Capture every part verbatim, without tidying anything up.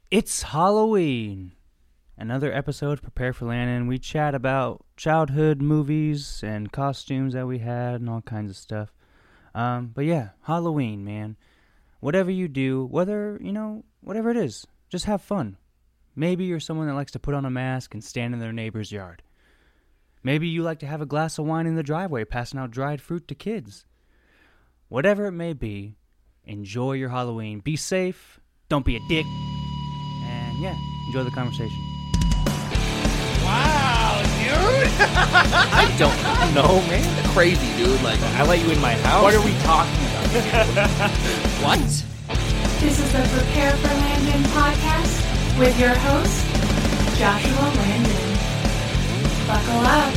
It's Halloween. Another episode, Prepare for Landon. We chat about childhood movies and costumes that we had and all kinds of stuff. Um, but yeah, Halloween, man. Whatever you do, whether, you know, whatever it is, just have fun. Maybe you're someone that likes to put on a mask and stand in their neighbor's yard. Maybe you like to have a glass of wine in the driveway, passing out dried fruit to kids. Whatever it may be, enjoy your Halloween. Be safe. Don't be a dick. And yeah, enjoy the conversation. Wow, dude! I don't know, man. Crazy, dude. Like, I let you in my house. What are we talking about? What? This is the Prepare for Landon podcast with your host, Joshua Landon. Buckle up.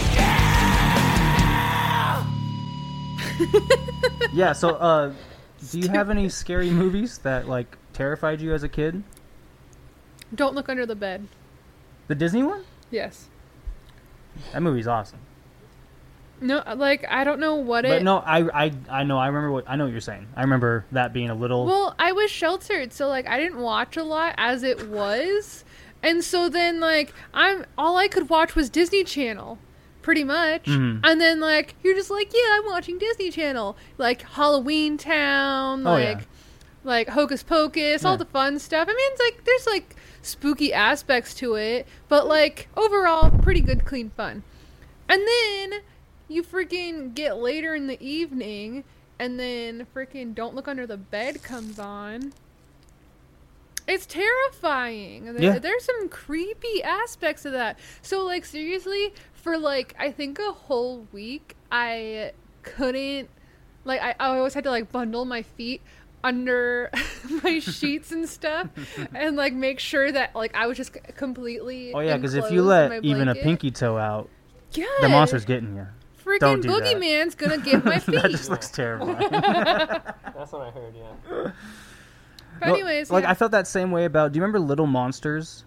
Yeah, so, uh, do you have any scary movies that, like, terrified you as a kid? Don't Look Under the Bed. The Disney one? Yes. That movie's awesome. No, like, I don't know what But it... no, I, I, I know, I remember what, I know what you're saying. I remember that being a little... Well, I was sheltered, so, like, I didn't watch a lot as it was. And so then, like, I'm all I could watch was Disney Channel, pretty much. Mhm. And then, like, you're just like, yeah, I'm watching Disney Channel. Like, Halloween Town, Oh, like, yeah. like Hocus Pocus, Yeah. all the fun stuff. I mean, it's like, there's, like, spooky aspects to it, but, like, overall, pretty good, clean fun. And then you freaking get later in the evening, and then freaking Don't Look Under the Bed comes on. It's terrifying. There, Yeah. There's some creepy aspects of that. So, like, seriously, for, like, I think a whole week, I couldn't, like, I, I always had to, like, bundle my feet under my sheets and stuff and, like, make sure that, like, I was just c- completely Oh, yeah, because if you enclosed in my let even a blanket. pinky toe out, Yeah. the monster's getting you. Freaking Don't do that. boogeyman's gonna get my feet. That just looks terrifying. That's what I heard, yeah. But anyways, like yeah. I felt that same way about. Do you remember Little Monsters?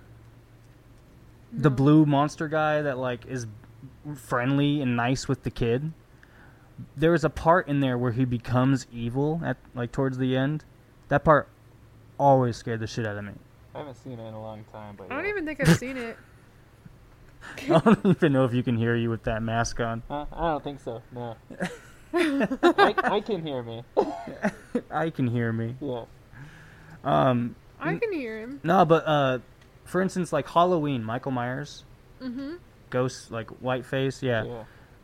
The No. blue monster guy that like is friendly and nice with the kid. There was a part in there where he becomes evil at like towards the end. That part always scared the shit out of me. I haven't seen it in a long time, but I don't yeah. even think I've seen it. I don't even know if you can hear you with that mask on. Huh? I don't think so, no. I, I can hear me. I can hear me. Yeah. Um, I can hear him. no, but uh, for instance, like Halloween, Michael Myers, Mm-hmm. ghost, like white face, yeah. Yeah.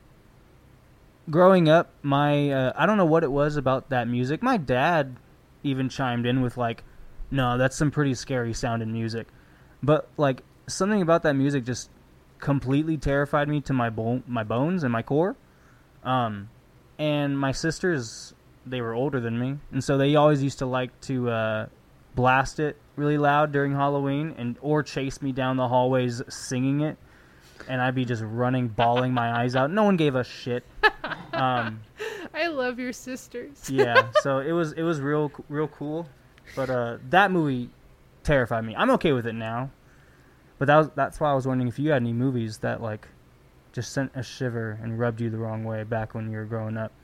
Growing up, my uh, I don't know what it was about that music. My dad even chimed in with like, "No, that's some pretty scary sounding music," but like something about that music just completely terrified me to my bone, my bones and my core. Um, and my sisters, they were older than me, and so they always used to like to uh, blast it really loud during Halloween, and or chase me down the hallways singing it. And I'd be just running, bawling my eyes out. No one gave a shit. Um, I love your sisters. yeah, so it was it was real real cool, but uh, that movie terrified me. I'm okay with it now, but that was, that's why I was wondering if you had any movies that like just sent a shiver and rubbed you the wrong way back when you were growing up.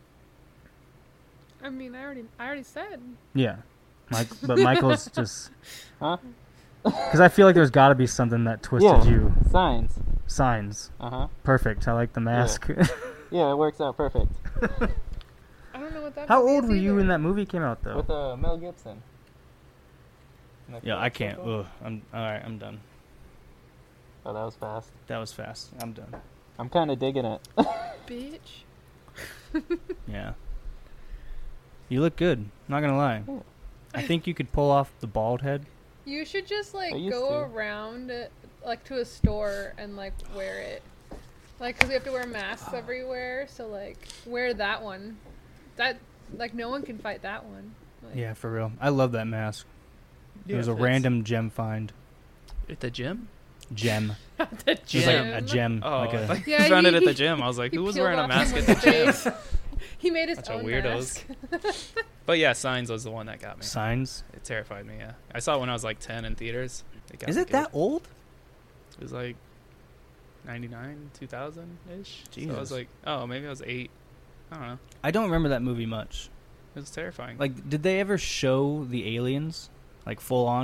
I mean, I already, I already said. Yeah, Mike, but Michael's just Huh? because I feel like there's got to be something that twisted Yeah. you. Signs. Signs, Uh-huh. perfect. I like the mask. Yeah, it works out perfect. I don't know what that. How movie old is were you either. when that movie came out, though? With uh, Mel Gibson. Like Yeah, that I can't. football? Ugh, I'm all right. I'm done. Oh, that was fast. That was fast. I'm done. I'm kind of digging it. Bitch. Yeah. You look good. Not gonna lie. Yeah. I think you could pull off the bald head. You should just like I used go to. around, uh, like to a store and like wear it, like because we have to wear masks everywhere. So like wear that one. That like no one can fight that one. Like, Yeah, for real. I love that mask. it was a if it's random gem find. At the gym? Gem. the It was like a gym. gem. Oh, like I a, thought you Yeah, found he- it at the he- gym. I was like, he who was peeled wearing a off mask at someone's the gym? face. He made his Bunch of own weirdos. mask. But yeah, Signs was the one that got me. signs. It terrified me, yeah. I saw it when I was like ten in theaters. It got Is me it good. that old? It was like ninety-nine, two thousand-ish. So I Jesus. was like, oh, maybe I was eight. I don't know. I don't remember that movie much. It was terrifying. Like, did they ever show the aliens, like full on?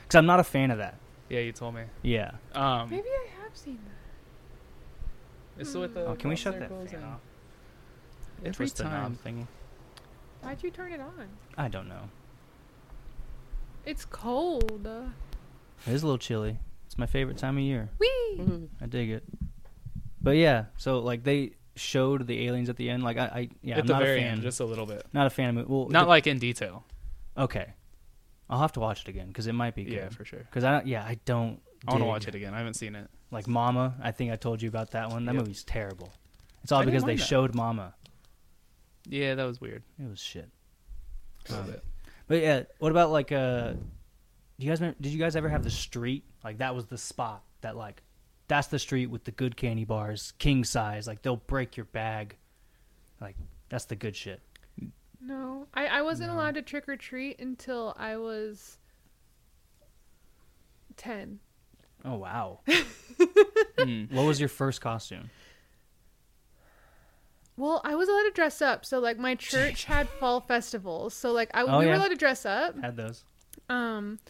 Because I'm not a fan of that. Yeah, you told me. Yeah. Um, Maybe I have seen that. it's with the Oh, can we golf shut that circles fan and off? Every Twist the knob time. thingy. Why'd you turn it on? I don't know. It's cold. Uh, It is a little chilly. It's my favorite time of year. Whee! I dig it. But yeah, so like they showed the aliens at the end. Like I, I yeah, At I'm the not a very fan. end, just a little bit. Not a fan of it. Well, Not the- like in detail. okay. I'll have to watch it again because it might be good. Yeah, for sure. Because I yeah I don't. I want to dig- watch it again. I haven't seen it. Like Mama, I think I told you about that one. That Yep. movie's terrible. It's all I didn't because they mind that. showed Mama. Yeah, that was weird. It was shit. A little Um, bit. But yeah, what about like uh, do you guys remember, did you guys ever have the street? Like that was the spot that like, that's the street with the good candy bars, king size. Like they'll break your bag. Like that's the good shit. No, I, I wasn't No. allowed to trick or treat until I was ten. Oh wow. Hmm. What was your first costume? Well, I was allowed to dress up, so like my church had fall festivals, so like I Oh, we yeah. were allowed to dress up. Had those. Um,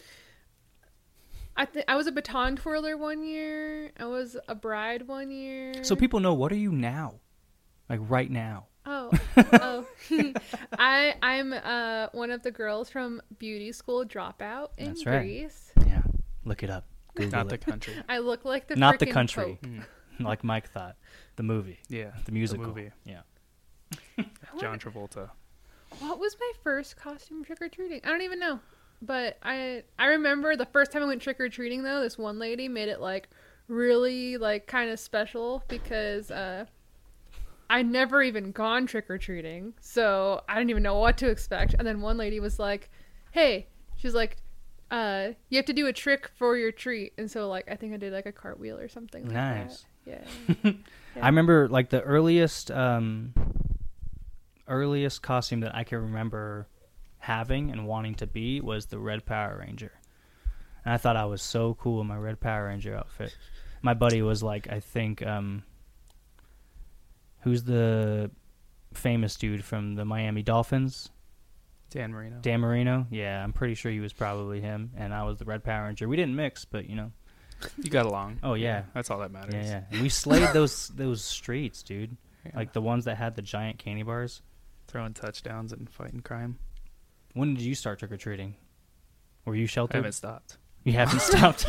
I th- I was a baton twirler one year. I was a bride one year. So people know, what are you now? Like right now. Oh, oh, I I'm uh one of the girls from beauty school dropout in That's right. Greece. Yeah. Look it up. Google Not the it. country. I look like the Not the frickin' country. Pope. Mm. Like Mike thought. The movie. Yeah, The musical. movie. Yeah. John Travolta. What was my first costume trick or treating? I don't even know. But I I remember the first time I went trick or treating though, this one lady made it like really like kind of special because uh I'd never even gone trick or treating. So I didn't even know what to expect. And then one lady was like, "Hey," she's like, uh, you have to do a trick for your treat. And so like I think I did like a cartwheel or something like Nice. that. Yeah. I remember like the earliest um earliest costume that I can remember having and wanting to be was the Red Power Ranger. And I thought I was so cool in my Red Power Ranger outfit. My buddy was like, I think um who's the famous dude from the Miami Dolphins? Dan Marino. Dan Marino? Yeah, I'm pretty sure he was probably him, and I was the Red Power Ranger. We didn't mix, but you know. You got along. Oh yeah. That's all that matters. Yeah, yeah. And we slayed those those streets, dude. Yeah. Like the ones that had the giant candy bars. Throwing touchdowns and fighting crime. When did you start trick or treating? Were you I sheltered? haven't stopped. You haven't stopped.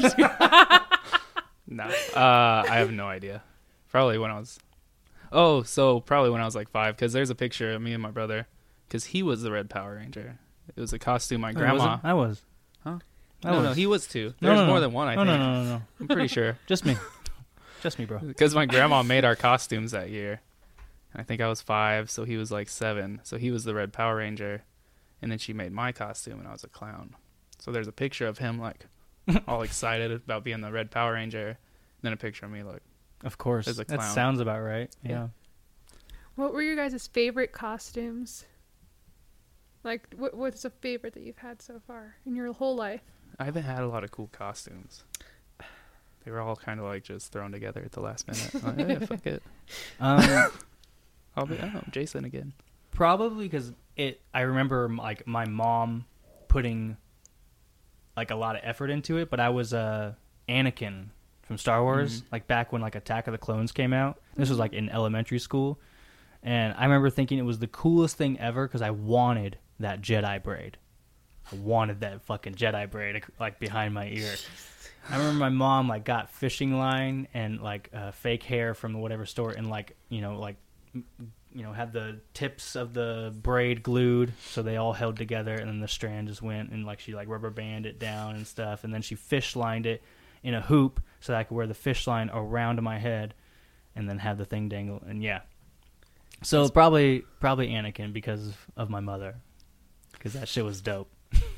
No. Uh, I have no idea. Probably when I was... Oh, so probably when I was like five, because there's a picture of me and my brother, because he was the Red Power Ranger. It was a costume my I grandma... wasn't. I was. Huh? I no, was. no, he was too. No, There's no, no. more than one, I no, think. no, no, no, no. I'm pretty sure. Just me. Just me, bro. Because my grandma made our costumes that year. I think I was five, so he was like seven. So he was the Red Power Ranger. And then she made my costume, and I was a clown. So there's a picture of him, like, all excited about being the Red Power Ranger. And then a picture of me, like, Of course. As a That clown. sounds about right. Yeah. Yeah. What were your guys' favorite costumes? Like, what, what's a favorite that you've had so far in your whole life? I haven't had a lot of cool costumes. They were all kind of like just thrown together at the last minute. Like, yeah, fuck it. Um, I'll be, oh, Jason again. probably because it. I remember like my mom putting like a lot of effort into it, but I was uh, Anakin from Star Wars, Mhm. like back when like Attack of the Clones came out. This was like in elementary school, and I remember thinking it was the coolest thing ever because I wanted that Jedi braid. I wanted that fucking Jedi braid like behind my ear. I remember my mom like got fishing line and like uh, fake hair from whatever store and like you know like m- you know had the tips of the braid glued so they all held together and then the strand just went and like she like rubber banded it down and stuff and then she fish lined it in a hoop so that I could wear the fish line around my head and then have the thing dangle and yeah. So probably probably Anakin because of, of my mother because that shit was dope.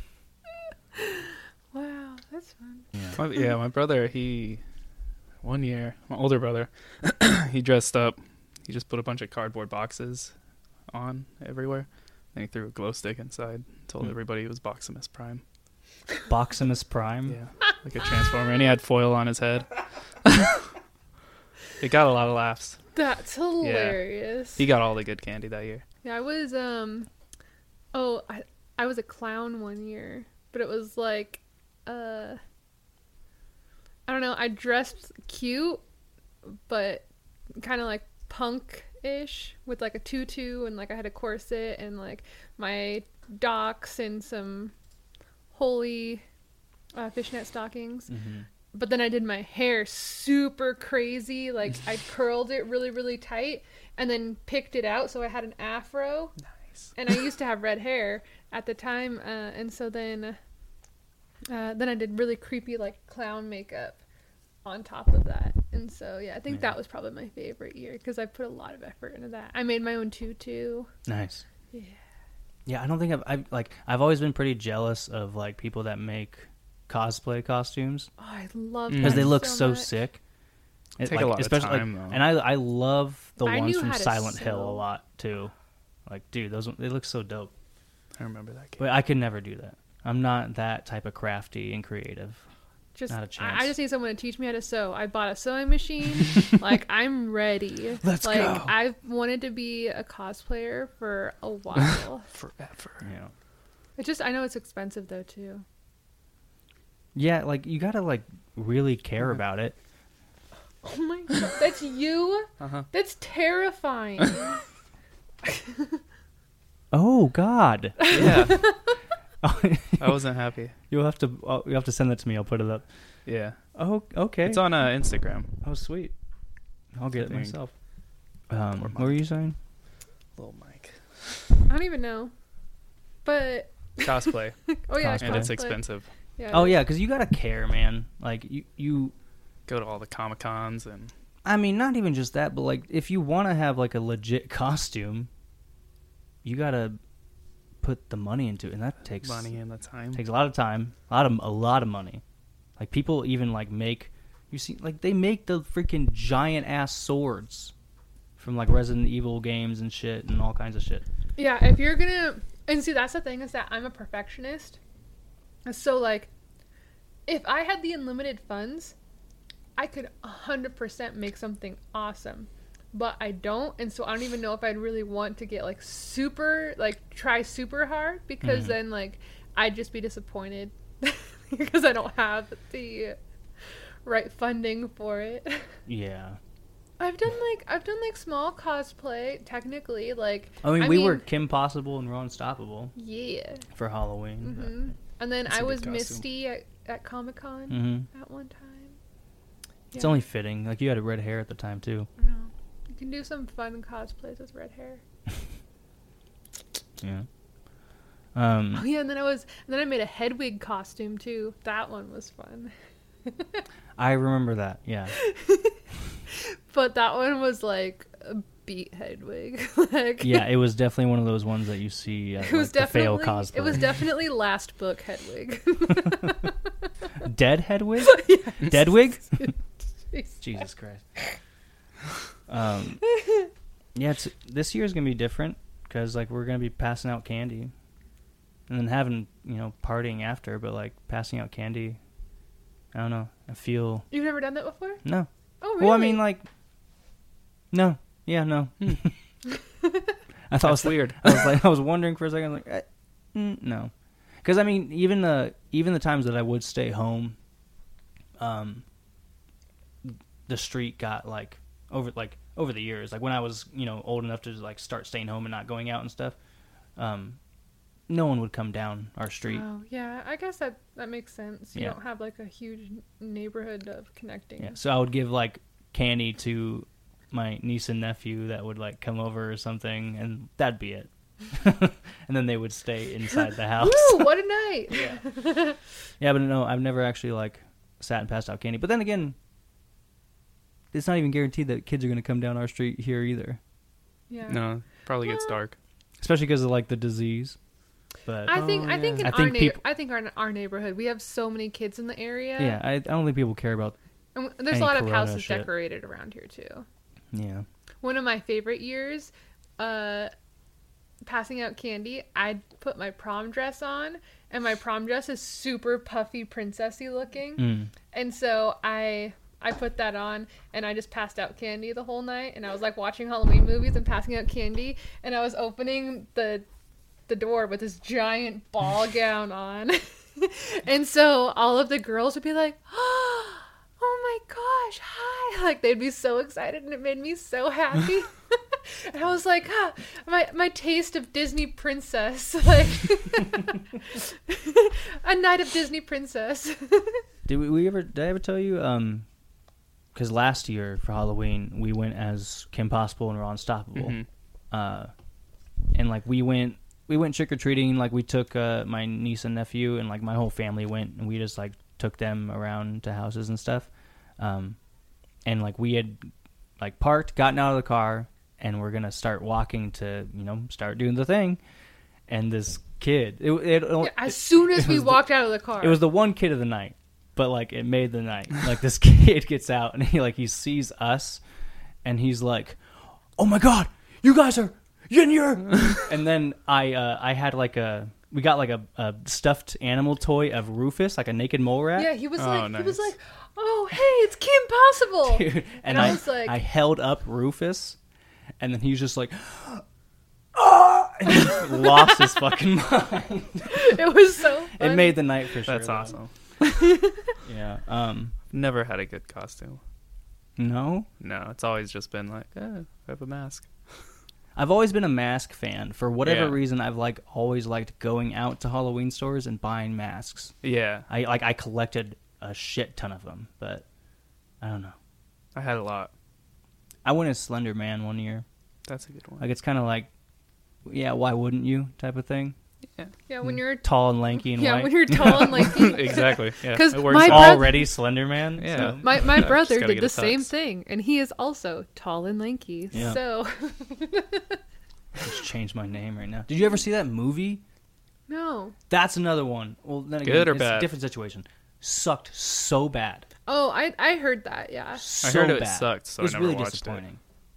Wow, that's fun. Yeah. My, yeah, my brother, he, one year, my older brother, he dressed up. He just put a bunch of cardboard boxes on everywhere. Then he threw a glow stick inside. Told Hmm. everybody it was Boximus Prime. Boximus Prime. Yeah, like a transformer. And he had foil on his head. It got a lot of laughs. That's hilarious. He got all the good candy that year. Yeah, I was um oh, I I was a clown one year, but it was like uh, I don't know. I dressed cute, but kind of like punk-ish with like a tutu, and like I had a corset and like my Docs and some holy uh, fishnet stockings. Mm-hmm. But then I did my hair super crazy. Like I curled it really, really tight and then picked it out. So I had an afro. Nice. And I used to have red hair at the time. Uh, and so then, uh, then I did really creepy like clown makeup on top of that. And so, yeah, I think Yeah. that was probably my favorite year because I put a lot of effort into that. I made my own tutu. Nice. Yeah. Yeah, I don't think I've, I've like I've always been pretty jealous of like people that make cosplay costumes Oh, I love because that they look so, so much. sick. It, Take like, a lot of especially, time, like, though. and I I love the I ones knew from how to Silent Hill a sew. lot too. Like, dude, those one- they look so dope. I remember that game. But I could never do that. I'm not that type of crafty and creative. Just, Not a I, chance. I just need someone to teach me how to sew. I bought a sewing machine. Like, I'm ready. Let's like, go. I've wanted to be a cosplayer for a while. Forever. Yeah. It's just, I know it's expensive though too. Yeah, like you gotta like really care Uh-huh. about it. Oh my god, that's you? Uh-huh. That's terrifying. Oh God. Yeah. I wasn't happy. You'll have to oh, you have to send that to me. I'll put it up. Yeah. Oh, okay. It's on uh, Instagram. Oh, sweet. I'll get it Dang. myself. Um, Poor what were you saying? Little Mike. I don't even know. But, Cosplay. oh yeah, Cosplay. And it's cosplay. expensive. Yeah, Oh yeah, because you gotta care, man. Like you, you. Go to all the Comic Cons and I mean, not even just that, but like if you want to have like a legit costume, you gotta put the money into it, and that takes money and the time. takes a lot of time, a lot of a lot of money. Like people even like make you see like they make the freaking giant ass swords from like Resident Evil games and shit and all kinds of shit. Yeah, if you're gonna, and see, that's the thing is that I'm a perfectionist. So like, if I had the unlimited funds, I could one hundred percent make something awesome. But I don't, and so I don't even know if I'd really want to get like super, like try super hard, because Mhm. then like I'd just be disappointed because I don't have the right funding for it. Yeah. I've done like I've done like small cosplay technically, like I mean, I we mean- were Kim Possible and Raw Unstoppable yeah. for Halloween. hmm And then That's a I good was costume. Misty at, at Comic Con Mm-hmm. at one time. It's Yeah. only fitting. Like you had red hair at the time too. I know. You can do some fun cosplays with red hair. Yeah. Um. Oh yeah, and then I was and then I made a Hedwig costume too. That one was fun. I remember that. Yeah. But that one was like a beat Hedwig. Like Yeah, it was definitely one of those ones that you see at it was like, the fail definitely cosplay. it was definitely last book Hedwig. Dead Hedwig? Deadwig? Jesus Christ. Um, yeah, it's, this year's gonna be different because like we're gonna be passing out candy, and then having you know partying after. But like passing out candy, I don't know. I feel You've never done that before? no. Oh really? Well, I mean like, no. Yeah, no. I thought That's it was weird. I was like, I was wondering for a second, like, eh, mm, no, because I mean, even the even the times that I would stay home, um, the street got like over like over the years, like when I was you know old enough to like start staying home and not going out and stuff, um, no one would come down our street. Oh yeah, I guess that that makes sense. You Yeah. don't have like a huge n- neighborhood of connecting. Yeah, so I would give like candy to my niece and nephew that would like come over or something, and that'd be it. And then they would stay inside the house. Woo! What a night! Yeah. Yeah, but no, I've never actually like sat and passed out candy. But then again, it's not even guaranteed that kids are going to come down our street here either, Yeah. No, probably gets Well, dark. especially because of like the disease. But I think Oh, I think in yeah. I our think neigh- peop- I think our our neighborhood we have so many kids in the area. yeah, I, I don't think people care about. And w- there's Any a lot of corona houses shit. decorated around here too. Yeah, One of my favorite years, uh, passing out candy. I put my prom dress on, and my prom dress is super puffy, princessy looking. mm. And so I I put that on, and I just passed out candy the whole night. And I was like watching Halloween movies and passing out candy, and I was opening the the door with this giant ball gown on. And so all of the girls would be like, oh my gosh, hi. Like they'd be so excited and it made me so happy. And I was like, ah, my, my taste of Disney princess. Like a night of Disney princess. Did we, we ever, did I ever tell you, um, because last year for Halloween, we went as Kim Possible and Raw Unstoppable. Mm-hmm. Uh, and like we went, we went trick-or-treating, like we took uh, my niece and nephew and like my whole family went and we just like took them around to houses and stuff. Um, and like we had like parked, gotten out of the car, and we're going to start walking to, you know, start doing the thing. And this kid, it, it, Yeah, as soon as we walked the, out of the car. It was the one kid of the night, but like it made the night. Like this kid gets out and he like he sees us and he's like, "Oh my God, you guys are in here." And then I uh, I had like a we got like a, a stuffed animal toy of Rufus, like a naked mole rat. Yeah, he was Oh, like, he was nice. like, "Oh, hey, it's Kim Possible." Dude, and, And I, I was like- I held up Rufus, and then he was just like, "Ah!" And he lost his fucking mind. It was so fun. It made the night for sure. That's though. awesome. Yeah. Um. Never had a good costume. No, No, it's always just been like, eh, I have a mask. I've always been a mask fan. For whatever Yeah. reason, I've like always liked going out to Halloween stores and buying masks. Yeah, I like I collected a shit ton of them, but I don't know. I had a lot. I went as Slender Man one year. That's a good one. Like it's kind of like, yeah, why wouldn't you type of thing. Yeah, when you're Tall and lanky and yeah, white. when you're tall and lanky. Exactly. Yeah, 'Cause it works my out. brother- Already Slender Man. Yeah. so- My my Yeah, brother just gotta did get the a same tux. thing, and he is also tall and lanky. Yeah. So Just change my name right now. Did you ever see that movie? no. That's another one. Well, then again, Good or it's a bad? different situation. Sucked so bad. Oh, I I heard that. Yeah. So heard it bad. sucked, so it was I never really watched it. disappointing.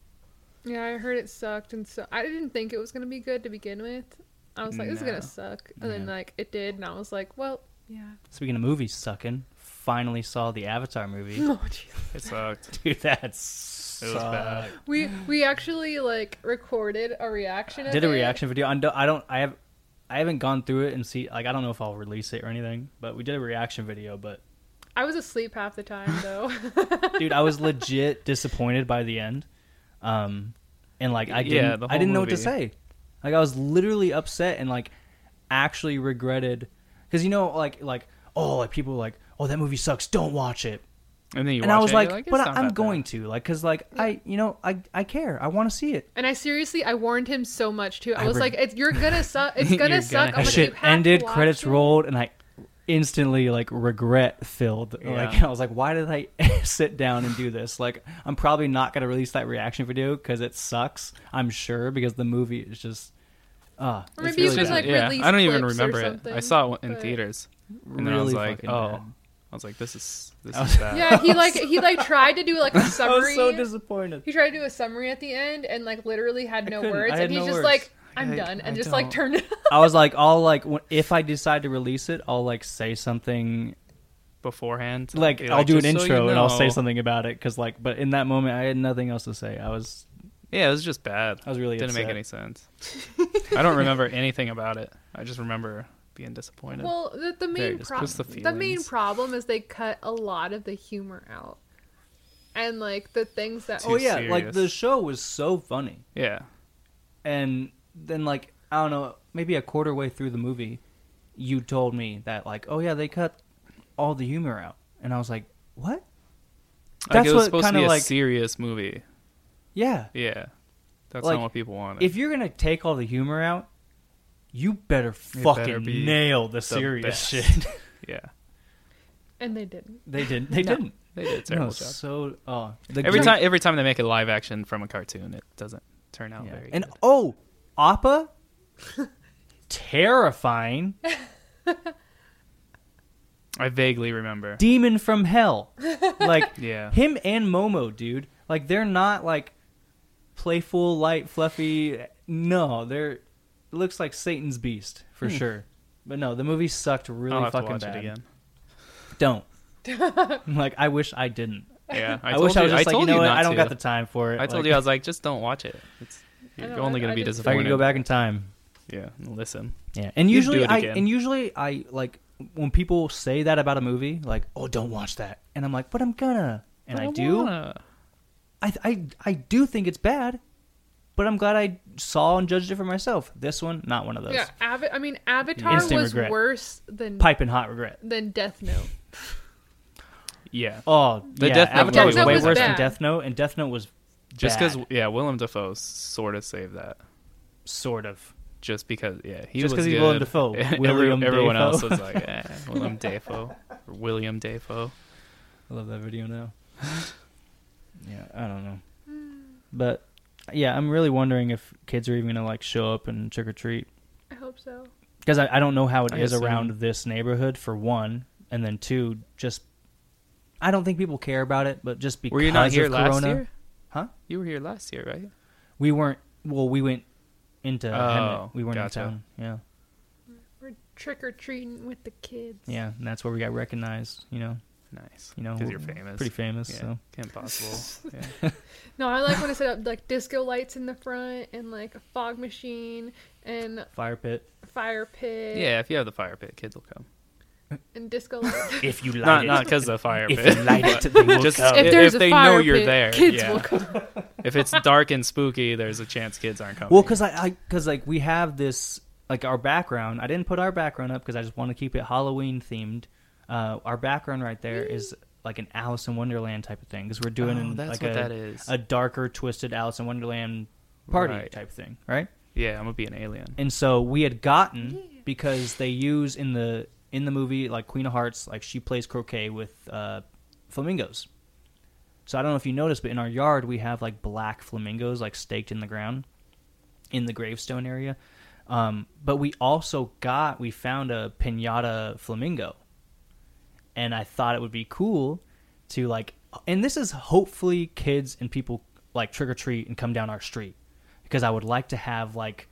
Yeah, I heard it sucked, and so I didn't think it was gonna be good to begin with. I was like, this is No. gonna suck, and then Yeah. like it did, and I was like, well, yeah. Speaking of movies sucking, finally saw the Avatar movie. Oh, jeez. It sucked. Dude, that's It was bad. We we actually like recorded a reaction. Of Did a it. reaction video. I don't, I don't. I have. I haven't gone through it and see. Like, I don't know if I'll release it or anything. But we did a reaction video. But I was asleep half the time though. dude, I was legit disappointed by the end. Um, and like I Yeah, didn't. the I whole didn't know what to movie. say. Like I was literally upset and like actually regretted because you know like like oh like people were like oh that movie sucks, don't watch it. And then you And watch I was it, like, you're like but it's not I'm that going bad. to like because like I you know I I care. I want to see it. And I seriously, I warned him so much too. I I was reg- like, it's, "You're gonna suck. It's You're gonna gonna- suck." I'm That like, shit "You have to ended, watch credits it." rolled, and I instantly like regret filled. Like Yeah. I was like, why did I sit down and do this? Like I'm probably not gonna release that reaction video because it sucks. I'm sure because the movie is just. Ah, Or it's maybe you really just, bad. like, yeah, release I don't even clips or remember it. I something, saw it in but- theaters, and really then I was like, fucking oh, bad. I was like, this is this I is was- bad. Yeah, he like he like tried to do like a I was summary. so disappointed. He tried to do a summary at the end and like literally had I no couldn't. words, I had and he's no just words. like, "I'm I- done," and I just like don't. turned it. I was like, I'll like when- if I decide to release it, I'll like say something. Beforehand, Like be I'll do an "Just so intro you and I'll say know." something about it because like, but in that moment I had nothing else to say. I was Yeah, it was just bad. I was really Didn't make upset. any sense. I don't remember anything about it. I just remember being disappointed. Well, the, the Very main dis- pro- just the the main feelings. problem is they cut a lot of the humor out, and like the things that Too oh yeah, like serious. the show was so funny. yeah, And then like I don't know, maybe a quarter way through the movie, you told me that like, oh yeah, they cut all the humor out, and I was like, what? like That's it was what supposed to kinda be a like- serious movie. Yeah, Yeah, that's Like, not what people wanted. if you're gonna take all the humor out, you better It fucking better be nail the the serious best. shit. yeah, and they didn't. they didn't. They No. didn't. they did a No, terrible job. so oh, the Every great- time, every time they make a live action from a cartoon, it doesn't turn out Yeah. very And good. oh, Appa, terrifying I vaguely remember. demon from hell. Like Yeah, him and Momo, dude. Like they're not like playful, light, fluffy. No, they're. It looks like Satan's beast for sure. But no, the movie sucked really I'll have to fucking watch bad. it again. Don't. Like I wish I didn't. Yeah, I, I, told wish I was you, just I like, you told know what? not I don't to. got the time for it. I told Like, you I was like, just don't watch it. It's, you're know, only I- gonna I be just- if I disappointed. could go back in time. Yeah, and listen. Yeah, and You'd usually do it I again. and usually I like when people say that about a movie, like, "Oh, don't watch that," and I'm like, "But I'm gonna," and I, don't do. wanna. I, I I do think it's bad, but I'm glad I saw and judged it for myself. This one, not one of those. Yeah, Ava- I mean, Avatar Instant was regret. worse than Piping hot regret. than Death Note. Yeah. Oh, The yeah, Death Note Avatar was Death Note way was worse bad. than Death Note, and Death Note was Just because, bad, yeah, Willem Dafoe sort of saved that. sort of. Just because, yeah, he Just was 'cause he's good. Willem Dafoe. Every- William everyone Dafoe. else was like, eh, Willem Dafoe. Or William Dafoe. I love that video now. Yeah, I don't know, but yeah, I'm really wondering if kids are even gonna like show up and trick or treat. I hope so. Because I, I don't know how it I is assume. around this neighborhood, for one, and then two, just I don't think people care about it, but just because Were you not here of last Corona, year? Huh? You were here last year, right? we weren't. Well, we went into Oh, Hemet. We weren't gotcha. in town. Yeah, We're trick or treating with the kids. yeah, and that's where we got recognized. You know, Nice. you know, Because we're you're famous. pretty famous. Yeah. So Impossible. Yeah. No, I like when I set up like disco lights in the front and like a fog machine and fire pit. fire pit. Yeah, if you have the fire pit, kids will come. And disco lights. If you light Not it, not because of the fire if pit. you light it, they will Just come. If if, there's if a they fire know you're pit, there, kids yeah. will come. If it's dark and spooky, there's a chance kids aren't coming. Well, because I, I, because like we have this, like our background. I didn't put our background up because I just want to keep it Halloween themed. Uh, our background right there is like an Alice in Wonderland type of thing because we're doing Oh, an, that's like what a, that is. a darker, twisted Alice in Wonderland party Right. type thing, right? Yeah, I'm gonna be an alien. And so we had gotten because they use in the in the movie like Queen of Hearts, like she plays croquet with uh, flamingos. So I don't know if you noticed, but in our yard we have like black flamingos like staked in the ground in the gravestone area. Um, but we also got we found a piñata flamingo, and I thought it would be cool to like. And this is hopefully kids and people like trick or treat and come down our street because I would like to have like.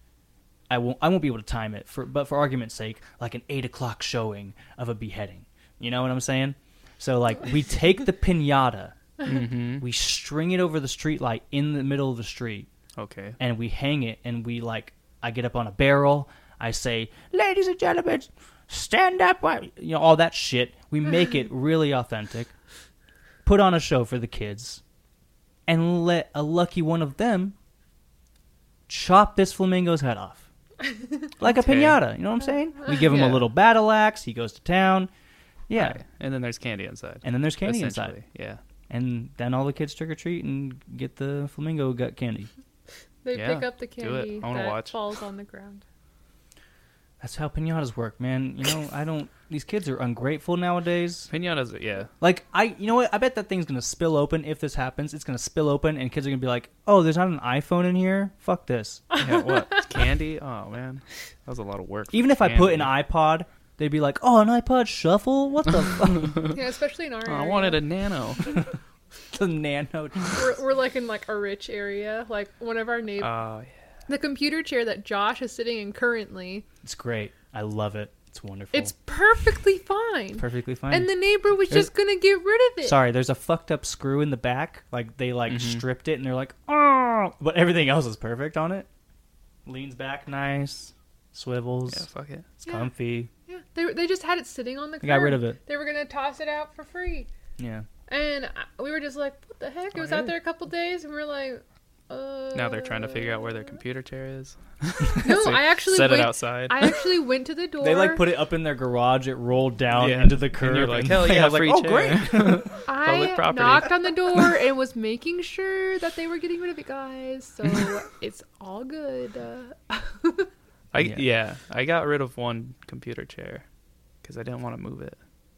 I won't. I won't be able to time it for, but for argument's sake, like an eight o'clock showing of a beheading. You know what I'm saying? So like, we take the piñata, Mm-hmm. we string it over the street light in the middle of the street, Okay. and we hang it. And we like, I get up on a barrel. I say, "Ladies and gentlemen, stand up!" You know, all that shit. We make it really authentic. Put on a show for the kids, and let a lucky one of them chop this flamingo's head off. Like a Okay. piñata, you know what I'm saying? We give him a Yeah. little battle axe. He goes to town. Yeah. Right. And then there's candy inside. And then there's candy Essentially, inside. Yeah. And then all the kids trick or treat and get the flamingo gut candy. They Yeah, pick up the do it. candy I wanna that watch. falls on the ground. That's how piñatas work, man. You know, I don't. These kids are ungrateful nowadays. Pinatas, yeah. Like, I, you know what? I bet that thing's gonna spill open if this happens. It's gonna spill open, and kids are gonna be like, "Oh, there's not an iPhone in here. Fuck this." Yeah, what? Candy? Oh, man. That was a lot of work. for Even if I put an candy. iPod, they'd be like, "Oh, an iPod Shuffle? What the fuck?" Yeah, especially in our Oh, I area. wanted a nano. The nano. We're, we're like in like a rich area. Like one of our neighbors, Oh, yeah. the computer chair that Josh is sitting in currently, It's great. I love it. It's wonderful. it's perfectly fine. perfectly fine. And the neighbor was There's- just gonna get rid of it. Sorry, there's a fucked up screw in the back. Like they like Mhm. stripped it, and they're like, "Oh," but everything else is perfect on it. Leans back nice, swivels. Yeah, fuck it. It's Yeah. comfy. Yeah, they they just had it sitting on the. They got curb. rid of it. They were gonna toss it out for free, Yeah. and I- we were just like, "What the heck?" It was Oh, out yeah. there a couple days, and we are like, "Uh." Now they're trying to figure out where their computer chair is. No, So I actually set went, it outside. I actually went to the door. They like put it up in their garage. It rolled down Yeah. into the And curb. you're like, and "Hell I yeah, was like, free oh chair." great. I Public property. knocked on the door and was making sure that they were getting rid of it, guys. So it's all good. Uh, I, Yeah. yeah. I got rid of one computer chair because I didn't want to move it.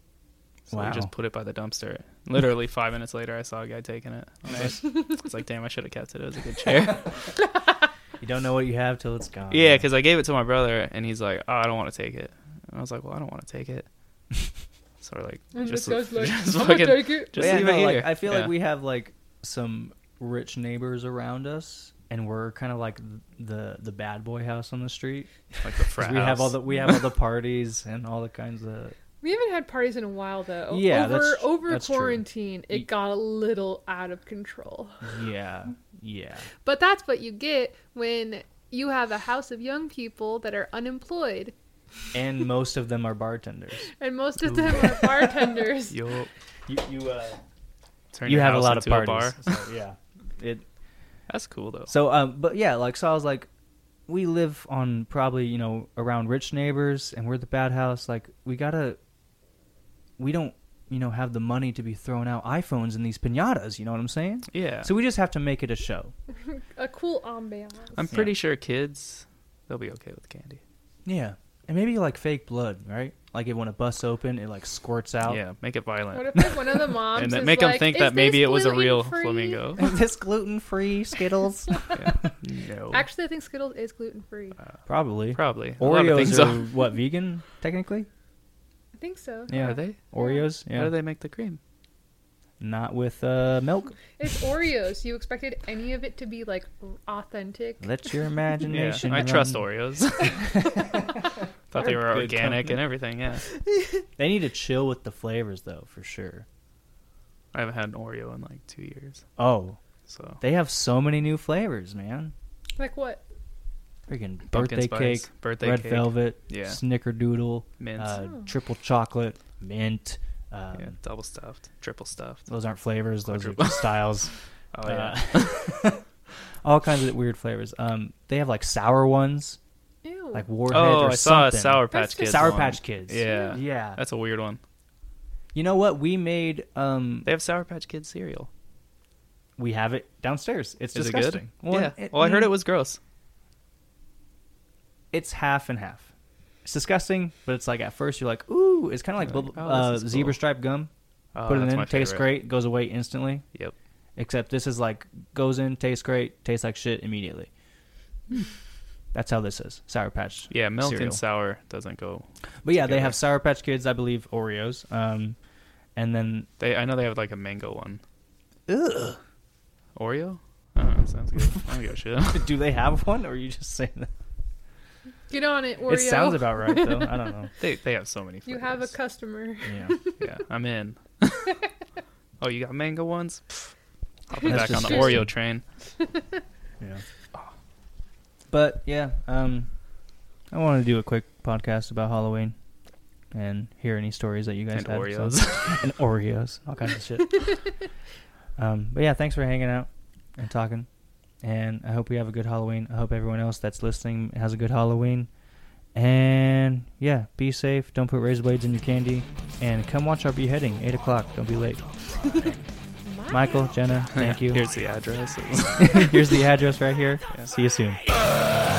So I Wow. just put it by the dumpster. Literally five minutes later, I saw a guy taking it. I was, like, I was like, damn, I should have kept it. It was a good chair. You don't know what you have till it's gone. Yeah, because I gave it to my brother, and he's like, oh, I don't want to take it. And I was like, well, I don't want to take it. So we're like, and just, this guy's like, just I'm gonna fucking, take it. just Yeah, leave no, it here. like, I feel Yeah. like we have like some rich neighbors around us, and we're kind of like the the bad boy house on the street. like the 'Cause frat we have all house. the we have all the parties and all the kinds of. We haven't had parties in a while though. Yeah, over that's- over that's true. quarantine, it Ye- got a little out of control. Yeah, yeah. But that's what you get when you have a house of young people that are unemployed. and most of them are bartenders. And most of them are bartenders. Yo, You you uh, turn you your have a house lot of into a parties. bar. So, yeah. It That's cool though. So, um, but yeah, like, so I was like, we live on probably, you know, around rich neighbors, and we're the bad house. Like, we gotta, we don't, you know, have the money to be throwing out iPhones in these piñatas. You know what I'm saying? Yeah. So we just have to make it a show. A cool ambiance. I'm Yeah. pretty sure kids, they'll be okay with candy. Yeah, and maybe like fake blood, right? Like it, when a bus open, it like squirts out. Yeah, make it violent. What if like one of the moms and then is make them like, think "Is that maybe this it was a real gluten-free?" flamingo. This gluten-free Skittles? Yeah. No. Actually, I think Skittles is gluten free. Probably. Probably. A lot of Oreos things are are. what, vegan technically? I think so. Yeah. Are they? Oreos. How Yeah. do they make the cream? Not with uh, milk. It's Oreos. You expected any of it to be like authentic? Let your Yeah, imagination. I trust run. Oreos. Thought they were Good organic company. and everything. Yeah. They need to chill with the flavors, though, for sure. I haven't had an Oreo in like two years, Oh, so they have so many new flavors, man. Like what? Freaking pumpkin birthday spice, cake, birthday red cake, velvet, Yeah. snickerdoodle, mint, uh, Oh. triple chocolate, mint. Um, yeah, double stuffed, triple stuffed. Those aren't flavors; those Quadruple. are just styles. Oh yeah. Uh, all kinds of weird flavors. Um, they have like sour ones, Ew. like Warhead oh, or I saw a something. Sour That's Patch just- Kids. Sour one. Patch Kids. Yeah. yeah. That's a weird one. You know what? We made. Um, They have Sour Patch Kids cereal. we have it downstairs. It's Is disgusting. it good? yeah. well, I heard it was gross. It's half and half. It's disgusting, but it's like at first you're like, ooh, it's kind of like You're bubble- like, oh, uh, this is zebra cool. stripe gum. Oh, Put it that's in, my tastes favorite. great, goes away instantly. Yep. Except this is like goes in, tastes great, tastes like shit immediately. That's how this is. Sour Patch. Yeah, milk cereal. and sour doesn't go. But yeah, they together. have Sour Patch Kids, I believe, Oreos, um, and then They, I know they have like a mango one. ugh. Oreo? I don't know. Sounds good. I don't give a shit. Do they have one, or are you just saying that? Get on it, Oreo. It sounds about right, though. I don't know. They they have so many You flavors. have a customer. Yeah. Yeah, I'm in. Oh, you got mango ones? Pfft. I'll be That's back on the disgusting. Oreo train. Yeah. But yeah, um, I want to do a quick podcast about Halloween and hear any stories that you guys And had. Oreos. So- and Oreos, all kinds of shit. um, but yeah, thanks for hanging out and talking. And I hope we have a good Halloween. I hope everyone else that's listening has a good Halloween. And yeah, be safe. Don't put razor blades in your candy. And come watch our beheading, eight o'clock. Don't be late. Michael, Jenna, thank you. Here's the address. Here's the address right here. See you soon.